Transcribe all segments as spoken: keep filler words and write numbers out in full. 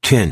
Ten.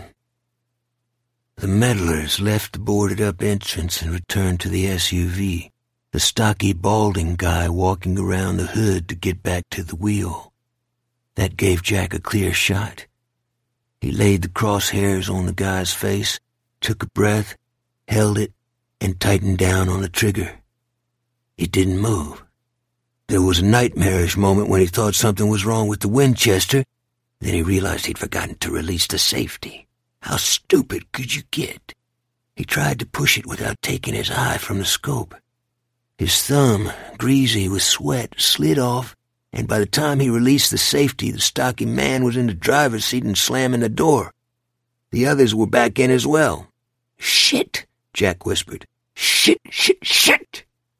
The meddlers left the boarded-up entrance and returned to the S U V, the stocky, balding guy walking around the hood to get back to the wheel. That gave Jack a clear shot. He laid the crosshairs on the guy's face, took a breath, held it, and tightened down on the trigger. It didn't move. There was a nightmarish moment when he thought something was wrong with the Winchester. Then he realized he'd forgotten to release the safety. How stupid could you get? He tried to push it without taking his eye from the scope. His thumb, greasy with sweat, slid off, and by the time he released the safety, the stocky man was in the driver's seat and slamming the door. The others were back in as well. "Shit," Jack whispered. "Shit, shit, shit."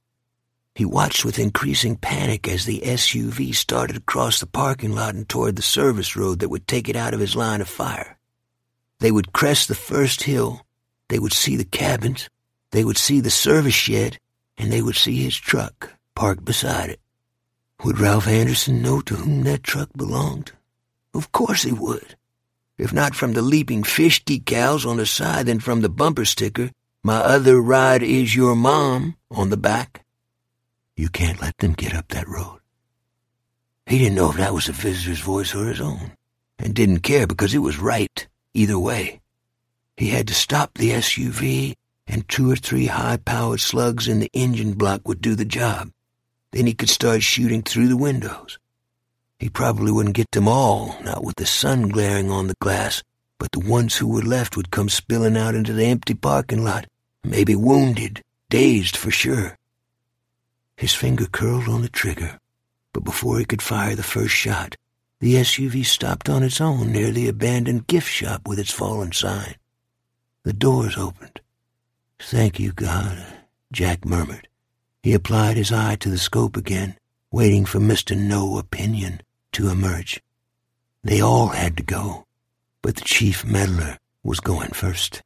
He watched with increasing panic as the S U V started across the parking lot and toward the service road that would take it out of his line of fire. They would crest the first hill, they would see the cabins, they would see the service shed, and they would see his truck parked beside it. Would Ralph Anderson know to whom that truck belonged? Of course he would. If not from the leaping fish decals on the side, then from the bumper sticker, "My other ride is your mom," on the back. You can't let them get up that road. He didn't know if that was the visitor's voice or his own, and didn't care because it was right either way. He had to stop the S U V, and two or three high-powered slugs in the engine block would do the job. Then he could start shooting through the windows. He probably wouldn't get them all, not with the sun glaring on the glass, but the ones who were left would come spilling out into the empty parking lot, maybe wounded, dazed for sure. His finger curled on the trigger, but before he could fire the first shot, the S U V stopped on its own near the abandoned gift shop with its fallen sign. The doors opened. "Thank you, God," Jack murmured. He applied his eye to the scope again, waiting for Mister No Opinion to emerge. They all had to go, but the chief meddler was going first.